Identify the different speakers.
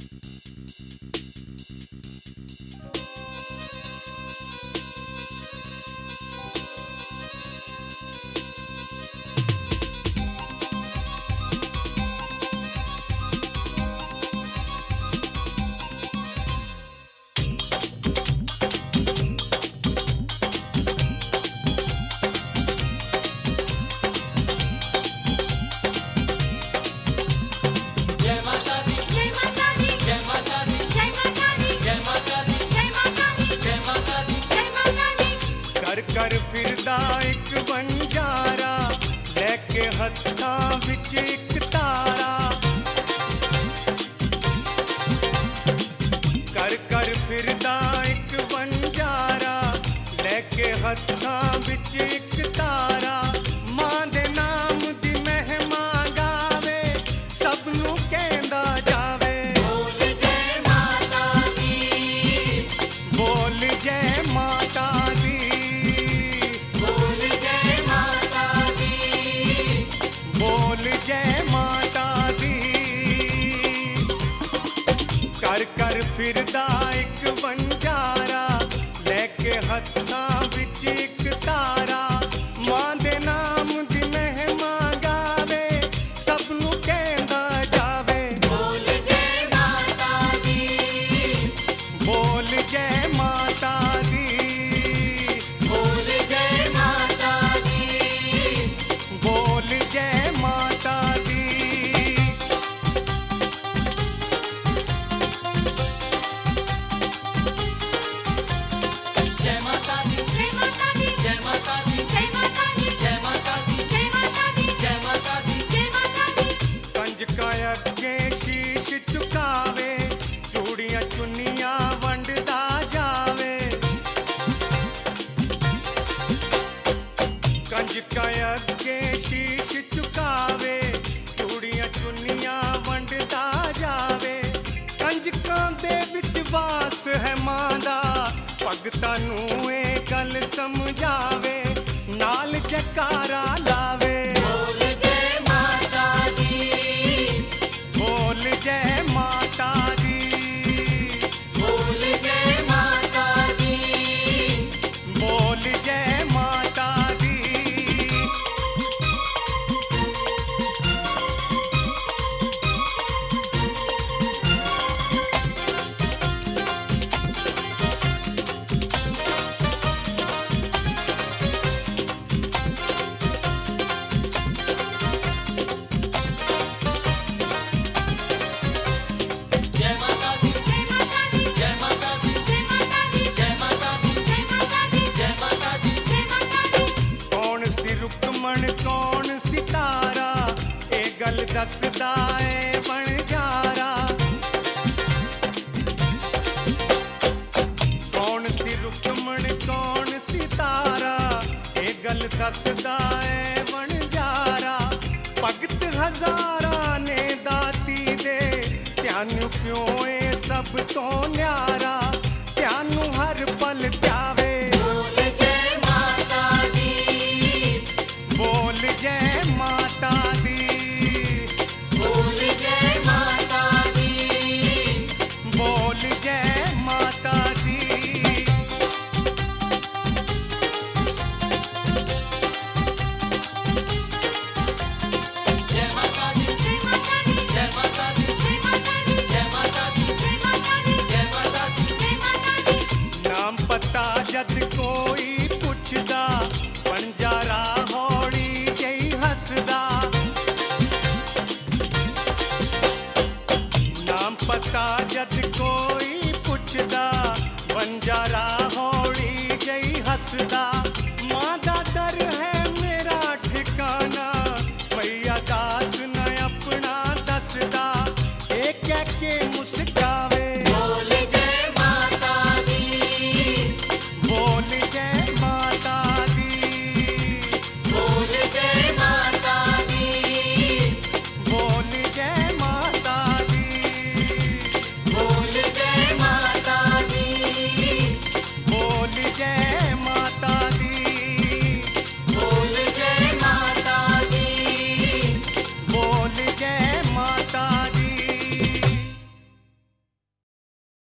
Speaker 1: कर फिरदा एक बंजारा लेके हत्थां विच एक तारा कर फिरदा एक बंजारा लेके हत्थां विच एक तारा मां दे नाम दी महिमा गावे सब नूं कहंदा जावे बोल जय माता दी बोल जय माता दी कर फिरदा एक बंजारा लेके हत्थां विच एक तारा मां दे नाम दी महिमा गावे सब नूं कहंदा जावे बोल जय माता दी बोल जय माता दी बोल जय माता दी बोल जय माता दी अगे शीश झुकावे चूड़ियां चुन्नियां वंडदा जावे कंजका अगे शीश झुकावे चूड़ियां चुन्नियां वंडदा जावे कंजकां दे विच वास है मां दा भगतां नूं इह गल समझावे नाल जयकारा लावे जय माता दी बोल जय माता दी बोल जय माता दी कौन सितारा ए गल दसदा है बंजारा कौन सी रुकमण कौन सितारा ए गल दसदा है बंजारा भगत हजारा ने दाती दे त्यानू क्यों ए सब तो न्यारा त्यानू हर पल त्यावे बोल जय माता दी बोल जय माता दी बोल जय माता दी जय माता दी जय माता दी जय माता दी जय माता दी जय माता दी जय माता दी जय माता दी जय माता दी नाम पता जद कोई पुछदा बंजारा पता जद कोई पुछदा बंजारा